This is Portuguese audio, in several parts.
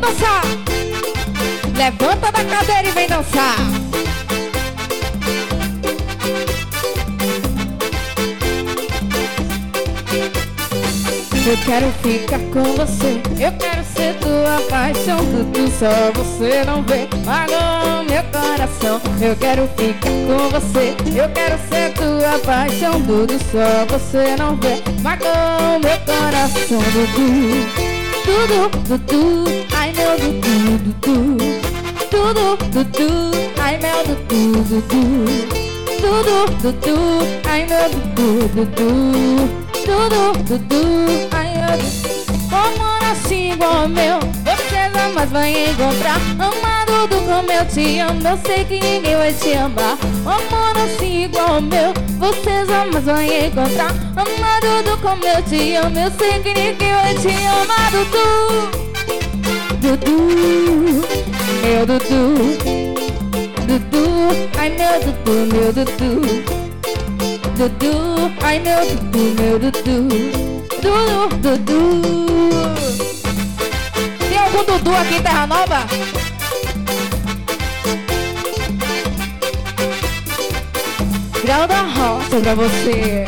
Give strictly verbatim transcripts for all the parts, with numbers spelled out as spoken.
dançar. Levanta da cadeira e vem dançar. Eu quero ficar com você, eu quero ser tua paixão. Tudo só você não vê, magoa meu coração. Eu quero ficar com você, eu quero ser tua paixão. Tudo só você não vê, magoa meu coração. Dudu, Dudu, Dudu, ai meu Dudu, Dudu. Dudu, Dudu, ai meu Dudu, Dudu. Dudu, Dudu, ai meu Dudu, Dudu. Dudu, Dudu, ai meu Dudu. Amor assim igual ao meu, você jamais vai encontrar. Amado do como eu te amo, eu sei que ninguém vai te amar. Amor assim igual ao meu, você jamais vai encontrar. Amado do como eu te amo, eu sei que ninguém vai te amar. Dudu, Dudu, meu Dudu. Dudu, ai meu Dudu, meu Dudu. Dudu, ai meu Dudu, meu Dudu. Dudu, Dudu. Tem algum Dudu aqui em Terra Nova? Grau da Roça pra você.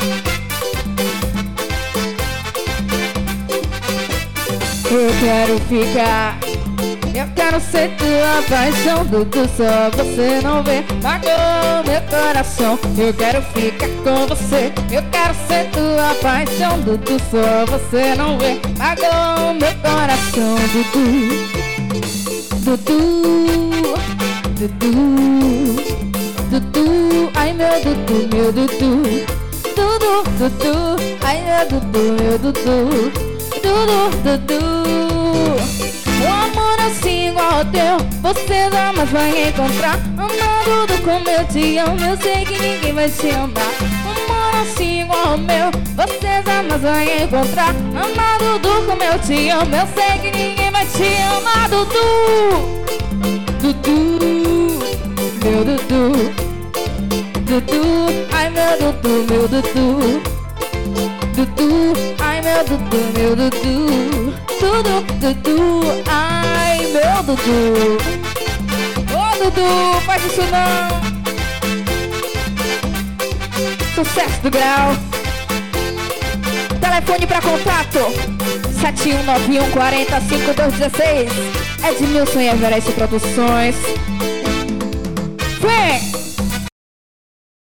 Eu quero ficar, eu quero ser tua paixão. Dudu, só você não vê, magoa meu coração. Eu quero ficar com você, eu quero ser tua paixão. Dudu, só você não vê, magoa meu coração. Dudu, Dudu, Dudu, Dudu, ai meu Dudu, meu Dudu. Dudu, Dudu, ai meu Dudu, meu Dudu. Dudu, Dudu. Um amor assim igual ao teu, você jamais vai encontrar. Amado do como eu te amo, eu sei que ninguém vai te amar. Um amor assim igual ao meu, você jamais vai encontrar. Amado do como eu te amo, eu sei que ninguém vai te amar. Dudu, Dudu, meu Dudu. Dudu, ai meu Dudu, meu Dudu. Dudu, ai meu Dudu, meu Dudu. Dudu, Dudu, ai meu Dudu. Ô Dudu, faz isso não. Sucesso do Grau. Telefone pra contato sete um nove um, quatro zero, cinco dois um seis. Edmilson e Everest Produções. Vem!